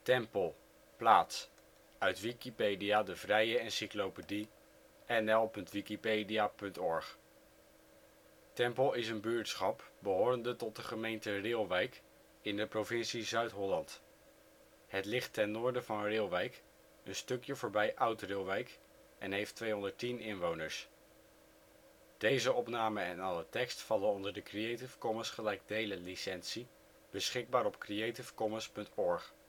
Tempel, plaats, uit Wikipedia, de vrije encyclopedie. nl.wikipedia.org. Tempel is een buurtschap behorende tot de gemeente Reeuwijk in de provincie Zuid-Holland. Het ligt ten noorden van Reeuwijk, een stukje voorbij Oud-Reeuwijk en heeft 210 inwoners. En alle tekst vallen onder de Creative Commons gelijkdelen licentie, beschikbaar op creativecommons.org